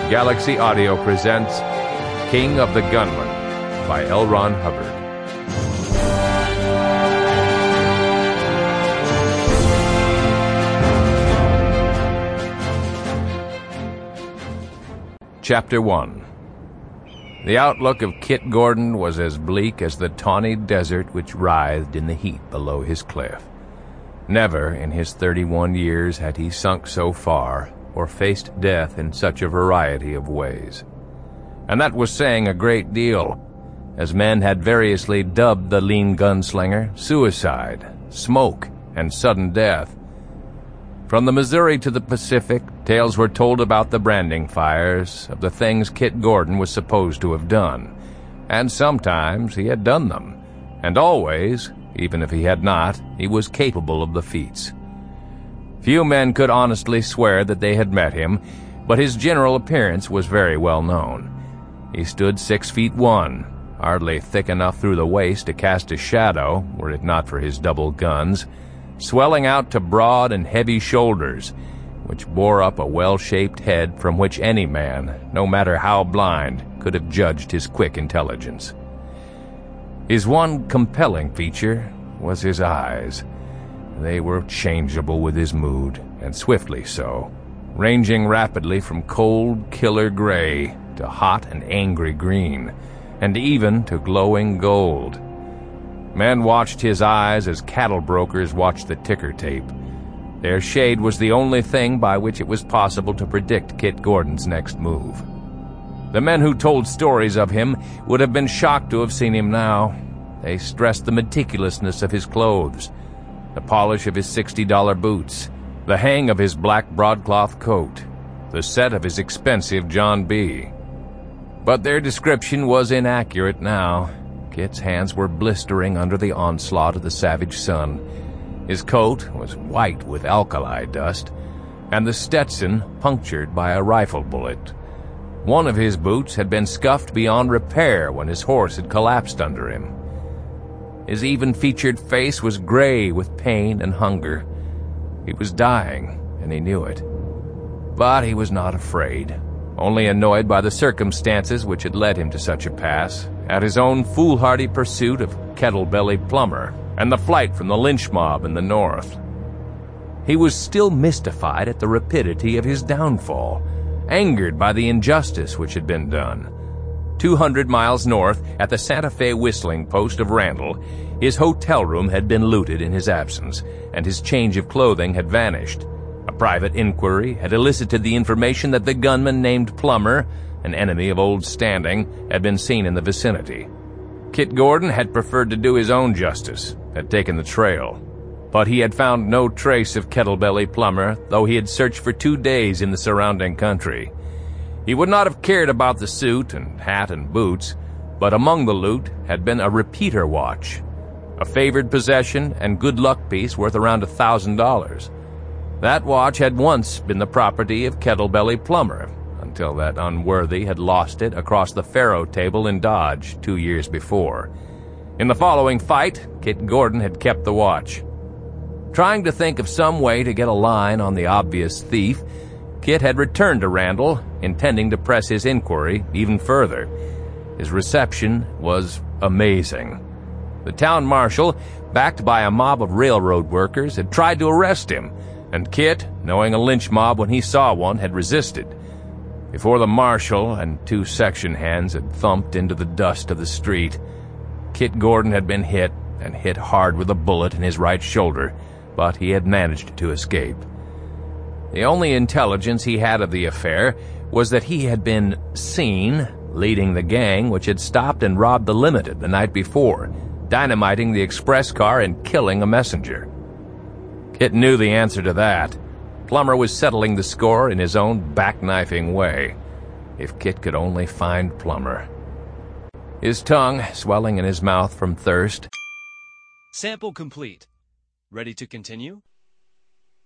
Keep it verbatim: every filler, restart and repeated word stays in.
Galaxy Audio presents King of the Gunmen by L. Ron Hubbard. Chapter one. The outlook of Kit Gordon was as bleak as the tawny desert which writhed in the heat below his cliff. Never in his thirty-one years had he sunk so far or faced death in such a variety of ways. And that was saying a great deal, as men had variously dubbed the lean gunslinger suicide, smoke, and sudden death. From the Missouri to the Pacific, tales were told about the branding fires, of the things Kit Gordon was supposed to have done. And sometimes he had done them, and always, even if he had not, he was capable of the feats. Few men could honestly swear that they had met him, but his general appearance was very well known. He stood six feet one, hardly thick enough through the waist to cast a shadow, were it not for his double guns, swelling out to broad and heavy shoulders, which bore up a well-shaped head from which any man, no matter how blind, could have judged his quick intelligence. His one compelling feature was his eyes. They were changeable with his mood, and swiftly so, ranging rapidly from cold killer gray to hot and angry green, and even to glowing gold. Men watched his eyes as cattle brokers watched the ticker tape. Their shade was the only thing by which it was possible to predict Kit Gordon's next move. The men who told stories of him would have been shocked to have seen him now. They stressed the meticulousness of his clothes, the polish of his sixty dollar boots, the hang of his black broadcloth coat, the set of his expensive John B. But their description was inaccurate now. Kit's hands were blistering under the onslaught of the savage sun. His coat was white with alkali dust, and the Stetson punctured by a rifle bullet. One of his boots had been scuffed beyond repair when his horse had collapsed under him. His even-featured face was gray with pain and hunger. He was dying, and he knew it. But he was not afraid, only annoyed by the circumstances which had led him to such a pass, at his own foolhardy pursuit of Kettlebelly Plummer, and the flight from the lynch mob in the north. He was still mystified at the rapidity of his downfall, angered by the injustice which had been done. Two hundred miles north, at the Santa Fe whistling post of Randall, his hotel room had been looted in his absence, and his change of clothing had vanished. A private inquiry had elicited the information that the gunman named Plummer, an enemy of old standing, had been seen in the vicinity. Kit Gordon had preferred to do his own justice, had taken the trail. But he had found no trace of Kettlebelly Plummer, though he had searched for two days in the surrounding country. He would not have cared about the suit and hat and boots, but among the loot had been a repeater watch, a favored possession and good luck piece worth around a thousand dollars. That watch had once been the property of Kettlebelly Plummer, until that unworthy had lost it across the faro table in Dodge two years before. In the following fight, Kit Gordon had kept the watch. Trying to think of some way to get a line on the obvious thief, Kit had returned to Randall, intending to press his inquiry even further. His reception was amazing. The town marshal, backed by a mob of railroad workers, had tried to arrest him, and Kit, knowing a lynch mob when he saw one, had resisted. Before the marshal and two section hands had thumped into the dust of the street, Kit Gordon had been hit, and hit hard with a bullet in his right shoulder, but he had managed to escape. The only intelligence he had of the affair was that he had been seen leading the gang which had stopped and robbed the Limited the night before, dynamiting the express car and killing a messenger. Kit knew the answer to that. Plummer was settling the score in his own back-knifing way. If Kit could only find Plummer. His tongue swelling in his mouth from thirst. Sample complete. Ready to continue?